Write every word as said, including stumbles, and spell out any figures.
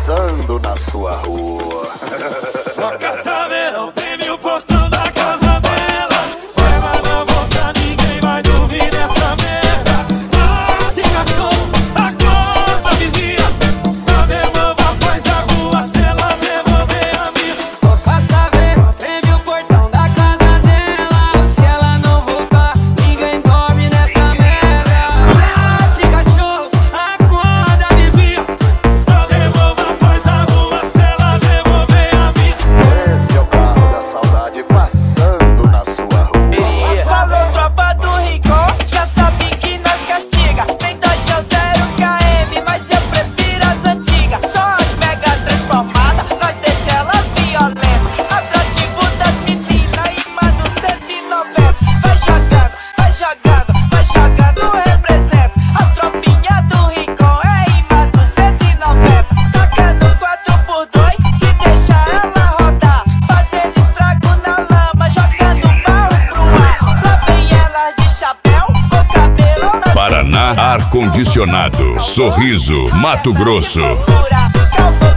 passando na sua rua. Toca saberão, treme o portão da casa dela. Se ela não voltar, ninguém vai dormir nessa merda. Ah, se cachorro, acorda, vizinha. Só devolva a paz à rua se ela devolver a minha. Toca saberão, treme o portão da casa dela. Se ela não voltar, ninguém dorme nessa merda. Ah, se cachorro, acorda, vizinha. Só devolva a paz à rua se ela devolver a minha. Esse é o carro da saudade passando na sua rua. Falou tropa do Rincon, já sabe que nós castiga. Tem Dodge zero K M, mas eu prefiro as antigas. Só as mega transformadas, nós deixa elas violentas. Atrativo das meninas e manda o cento e noventa. Vai jogando, vai jogando, vai jogando, representa. A tropinha do Rincon é imã do cento e noventa. Tacando quatro por dois que deixa ela rodar. Fazendo estrago na lama, jogando mal pro ar. Lá vem elas de chapéu, com cabelo na Paraná Ar Condicionado, Sorriso, Mato Grosso. cintura. Calma,